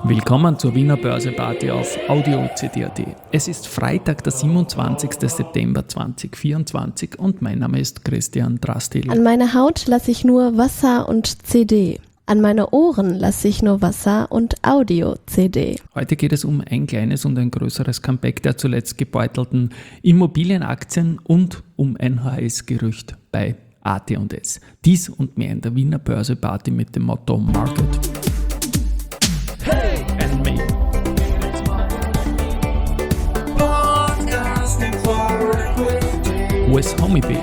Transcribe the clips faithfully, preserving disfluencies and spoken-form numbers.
Willkommen zur Wiener Börse-Party auf Audio C D punkt A T. Es ist Freitag, der siebenundzwanzigster September zweitausendvierundzwanzig und mein Name ist Christian Drastil. An meine Haut lasse ich nur Wasser und C D. An meine Ohren lasse ich nur Wasser und Audio-C D. Heute geht es um ein kleines und ein größeres Comeback der zuletzt gebeutelten Immobilienaktien und um ein H S-Gerücht bei A T und S. Dies und mehr in der Wiener Börse-Party mit dem Motto Market. Hey and me. With Homie-B.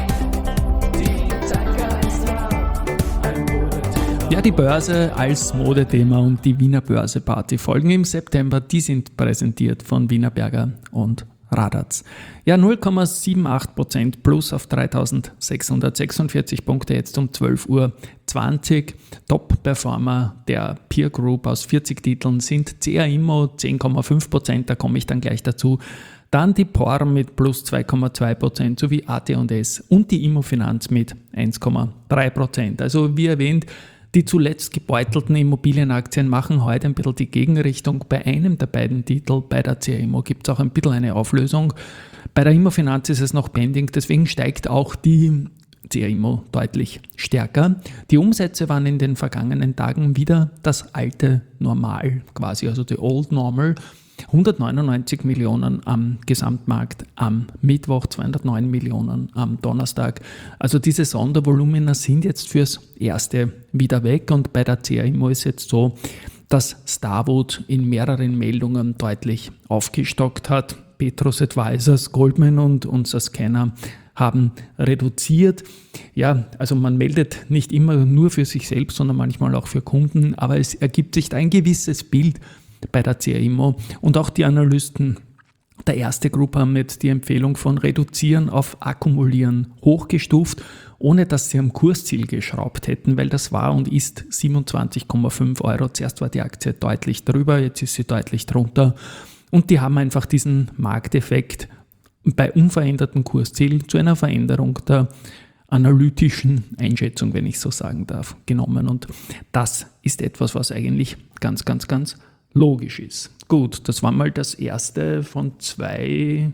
Ja, die Börse als Modethema und die Wiener Börse-Party folgen im September. Die sind präsentiert von Wienerberger und Radatz. Ja, null Komma achtundsiebzig Prozent plus auf dreitausendsechshundertsechsundvierzig Punkte jetzt um zwölf Uhr zwanzig. Top-Performer der Peer Group aus vierzig Titeln sind C A Immo zehn Komma fünf Prozent, da komme ich dann gleich dazu. Dann die P O R mit plus zwei Komma zwei Prozent sowie A T und S und die Immofinanz mit eins Komma drei Prozent. Also wie erwähnt, die zuletzt gebeutelten Immobilienaktien machen heute ein bisschen die Gegenrichtung. Bei einem der beiden Titel, bei der C A Immo, gibt es auch ein bisschen eine Auflösung. Bei der Immofinanz ist es noch pending, deswegen steigt auch die C A Immo deutlich stärker. Die Umsätze waren in den vergangenen Tagen wieder das alte Normal, quasi, also die Old Normal. hundertneunundneunzig Millionen am Gesamtmarkt am Mittwoch, zweihundertneun Millionen am Donnerstag. Also diese Sondervolumina sind jetzt fürs Erste wieder weg und bei der C A Immo ist jetzt so, dass Starwood in mehreren Meldungen deutlich aufgestockt hat. Petrus Advisors, Goldman und unser Scanner haben reduziert. Ja, also man meldet nicht immer nur für sich selbst, sondern manchmal auch für Kunden, aber es ergibt sich ein gewisses Bild bei der C A Immo und auch die Analysten der Erste Gruppe haben jetzt die Empfehlung von Reduzieren auf Akkumulieren hochgestuft, ohne dass sie am Kursziel geschraubt hätten, weil das war und ist siebenundzwanzig Komma fünf Euro. Zuerst war die Aktie deutlich drüber, jetzt ist sie deutlich drunter und die haben einfach diesen Markteffekt bei unverändertem Kursziel zu einer Veränderung der analytischen Einschätzung, wenn ich so sagen darf, genommen und das ist etwas, was eigentlich ganz, ganz, ganz logisch ist. Gut, das war mal das erste von zwei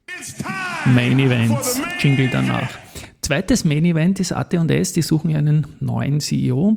Main Events. Jingle danach. Zweites Main Event ist A T und S, die suchen ja einen neuen C E O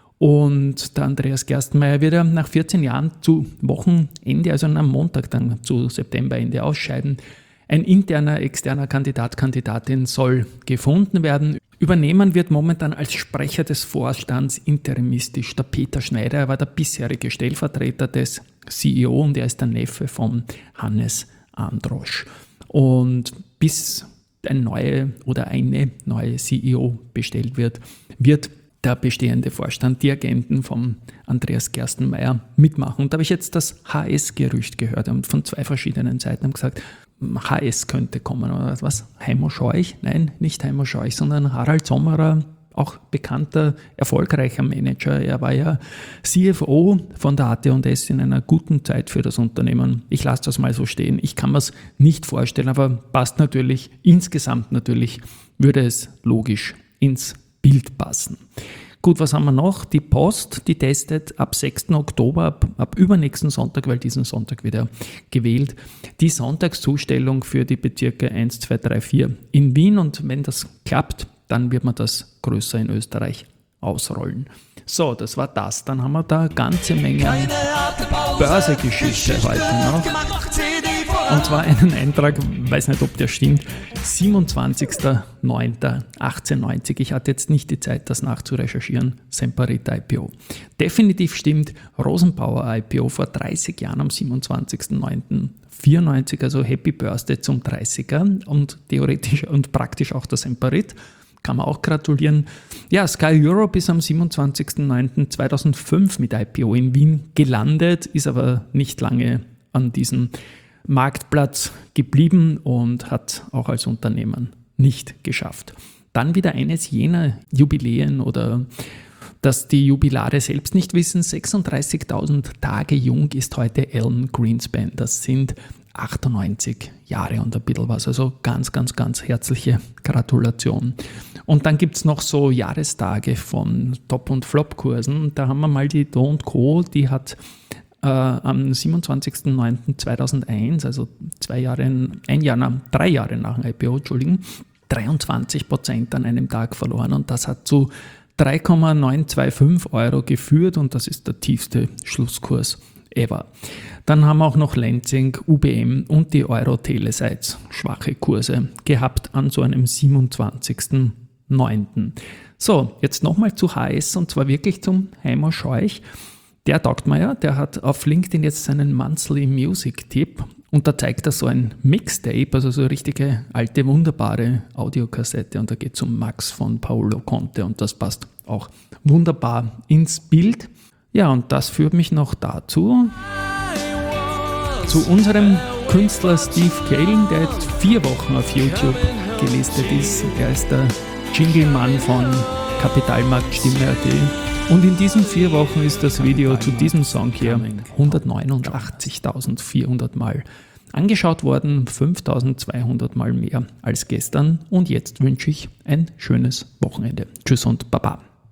und der Andreas Gerstenmaier wird ja nach vierzehn Jahren zu Wochenende, also am Montag dann zu Septemberende ausscheiden. Ein interner, externer Kandidat, Kandidatin soll gefunden werden. Übernehmen wird momentan als Sprecher des Vorstands interimistisch der Peter Schneider. Er war der bisherige Stellvertreter des C E O und er ist der Neffe von Hannes Androsch. Und bis ein neue oder eine neue C E O bestellt wird, wird der bestehende Vorstand die Agenten von Andreas Gerstenmaier mitmachen. Und da habe ich jetzt das H S-Gerücht gehört und von zwei verschiedenen Seiten haben gesagt, H S könnte kommen oder was? Heimo Scheuch? Nein, nicht Heimo Scheuch, sondern Harald Sommerer, auch bekannter, erfolgreicher Manager. Er war ja C F O von der A T und S in einer guten Zeit für das Unternehmen. Ich lasse das mal so stehen. Ich kann mir es nicht vorstellen, aber passt natürlich, insgesamt natürlich würde es logisch ins Bild passen. Gut, was haben wir noch? Die Post, die testet ab sechsten Oktober, ab, ab übernächsten Sonntag, weil diesen Sonntag wieder gewählt, die Sonntagszustellung für die Bezirke eins, zwei, drei, vier in Wien. Und wenn das klappt, dann wird man das größer in Österreich ausrollen. So, das war das. Dann haben wir da eine ganze Menge Börsegeschichte heute noch. Und zwar einen Eintrag, weiß nicht, ob der stimmt, siebenundzwanzigster neunter achtzehnhundertneunzig. Ich hatte jetzt nicht die Zeit, das nachzurecherchieren. Semperit I P O. Definitiv stimmt, Rosenbauer I P O vor dreißig Jahren am siebenundzwanzigster neunter vierundneunzig, also Happy Birthday zum dreißiger und theoretisch und praktisch auch der Semperit. Kann man auch gratulieren. Ja, Sky Europe ist am siebenundzwanzigster neunter zweitausendfünf mit I P O in Wien gelandet, ist aber nicht lange an diesem Marktplatz geblieben und hat auch als Unternehmen nicht geschafft. Dann wieder eines jener Jubiläen oder dass die Jubilare selbst nicht wissen, sechsunddreißigtausend Tage jung ist heute Alan Greenspan. Das sind achtundneunzig Jahre und ein bisschen was. Also ganz, ganz, ganz herzliche Gratulation. Und dann gibt es noch so Jahrestage von Top- und Flop-Kursen. Da haben wir mal die Do und Co., die hat äh, am siebenundzwanzigsten neunten zweitausendeins, also zwei Jahre, ein Jahr, nach, drei Jahre nach dem I P O, Entschuldigen, dreiundzwanzig Prozent an einem Tag verloren und das hat zu drei Komma neunhundertfünfundzwanzig Euro geführt und das ist der tiefste Schlusskurs ever. Dann haben auch noch Lenzing, U B M und die Euro-Telesites schwache Kurse gehabt an so einem siebenundzwanzigsten neunten So, jetzt nochmal zu H S und zwar wirklich zum Heimo Scheuch. Der taugt mir ja, der hat auf LinkedIn jetzt seinen Monthly Music Tipp und da zeigt er so ein Mixtape, also so eine richtige alte, wunderbare Audiokassette und da geht es um Max von Paolo Conte und das passt auch wunderbar ins Bild. Ja, und das führt mich noch dazu, zu unserem Künstler Steve Kalen, der jetzt vier Wochen auf YouTube gelistet ist. Er ist der Jinglemann von Kapitalmarktstimme Punkt at. Und in diesen vier Wochen ist das Video zu diesem Song hier hundertneunundachtzigtausendvierhundert Mal angeschaut worden, fünftausendzweihundert Mal mehr als gestern. Und jetzt wünsche ich ein schönes Wochenende. Tschüss und Baba.